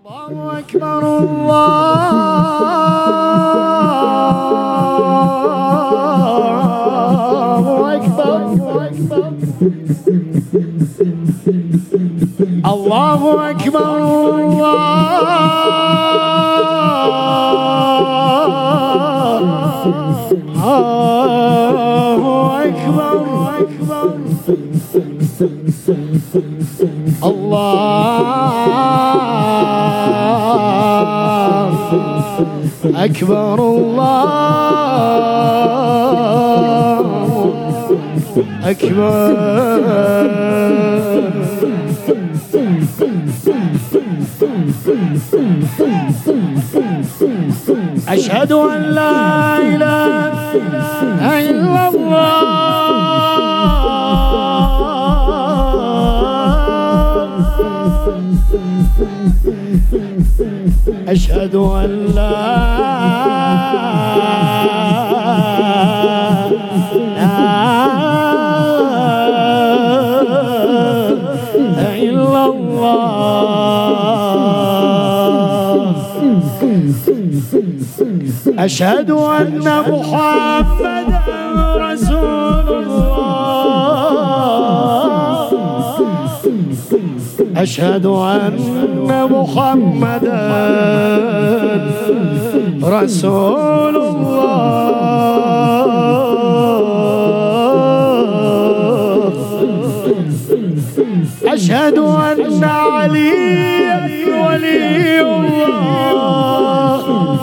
الله أكبر الله أكبر الله أكبر أكبر الله أكبر. أشهد أن لا إله إلا الله أشهد أن لا إله إلا الله أشهد أن محمدا رسول الله أشهد أن محمدا رسول الله أشهد أن عليا ولي الله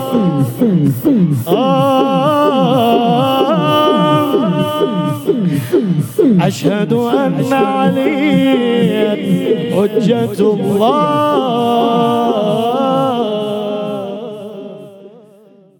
أشهد أن عليا حجة الله